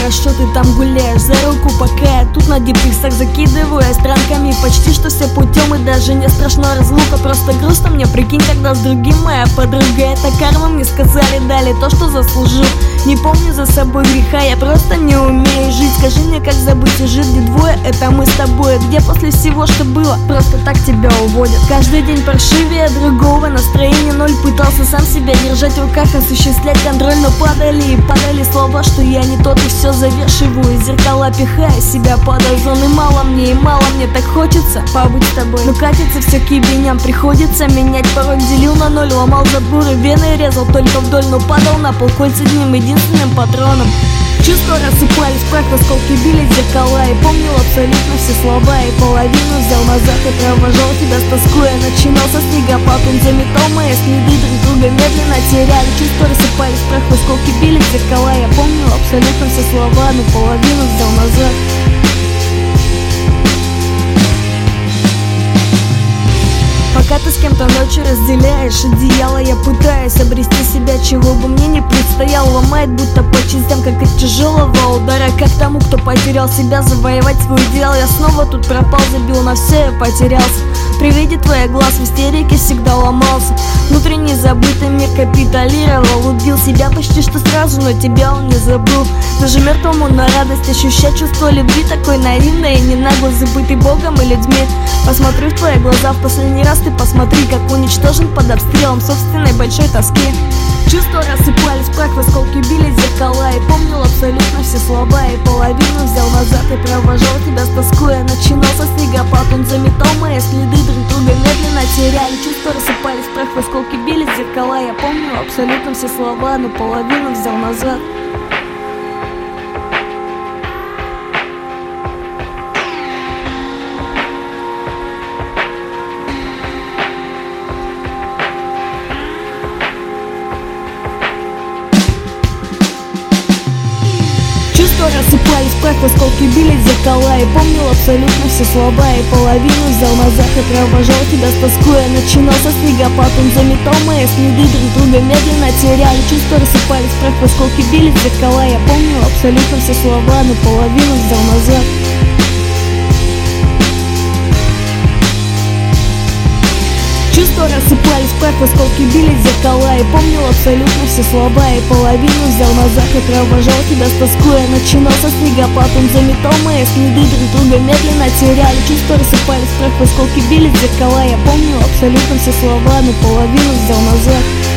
хорошо ты там гуляешь за руку, пока я тут на депрессах закидываю странками почти что все путем. И даже не страшно разлука, просто грустно мне, прикинь, когда с другим моя подруга. Это карма, мне сказали, дали то, что заслужил. Не помню за собой греха, я просто не умею жить. Скажи мне, как забыть и жить, где двое, это мы с тобой. Где после всего, что было, просто так тебя уводят. Каждый день паршивее другого, настроение ноль. Пытался сам себя держать в руках, осуществлять контроль, но падали и падали слова, что я не тот, и все завешиваю. Зеркала пихая себя под озон. И мало мне так хочется побыть с тобой. Но катится все к ебеням, приходится менять пароль. Делил на ноль, ломал заборы, вены резал только вдоль, но падал на пол кольца одним единственным патроном. Чувства рассыпались, прах в осколки били зеркала. И помнил абсолютно все слова, и половину взял назад и провожал тебя с тоской. Начинался снегопад, он заметал мои следы, друг друга медленно теряли. Чувства рассыпались, прах в осколки били зеркала. Я помнил абсолютно все слова, но половину взял назад. Пока ты с кем-то ночью разделяешь одеяло, я пытаюсь обрести себя, чего бы мне не предстояло. Ломает будто по частям, как от тяжелого удара. Как тому, кто потерял себя, завоевать свой идеал. Я снова тут пропал, забил на все, я потерялся. При виде твоих глаз в истерике всегда ломался. Внутренний забытый мир капиталировал. Убил себя почти что сразу, но тебя он не забыл. Даже мертвому на радость ощущать чувство любви, такой наивной и не нагло, забытый Богом и людьми. Посмотрю в твои глаза в последний раз, ты посмотри, как уничтожен под обстрелом собственной большой тоски. Чувства рассыпались, прах в осколки били зеркала. И помнил абсолютно все слова, и половину взял назад и провожал тебя с тоской. Начинался снегопад, он заметал мои следы, друг друга медленно теряли. Чувства рассыпались, прах в осколки били зеркала. Я помнил абсолютно все слова, но половину взял назад. Чувства рассыпались, прах в осколки били зеркала. И помнил абсолютно все слова, и половину взял назад и провожал тебя с тоской. Начинался снегопад, он заметал мои следы, друг друга медленно теряли. Чувства рассыпались, прах в осколки били зеркала. Я помнил абсолютно все слова, но половину взял назад. Чувства рассыпались, прах в осколки били зеркала. И помнил абсолютно все слова, и половину взял назад. Чувства рассыпались, прах в осколки били зеркала. Я помнил абсолютно все слова, но половину взял назад. Чувства рассыпались, прах в осколки били зеркала. И помнил абсолютно все слова, и половину взял назад и провожал тебя с тоской. Начинался снегопад, он заметал мои следы, друг друга медленно теряли. Чувства рассыпались, прах в осколки били зеркала. Я помнил абсолютно все слова, но половину взял назад.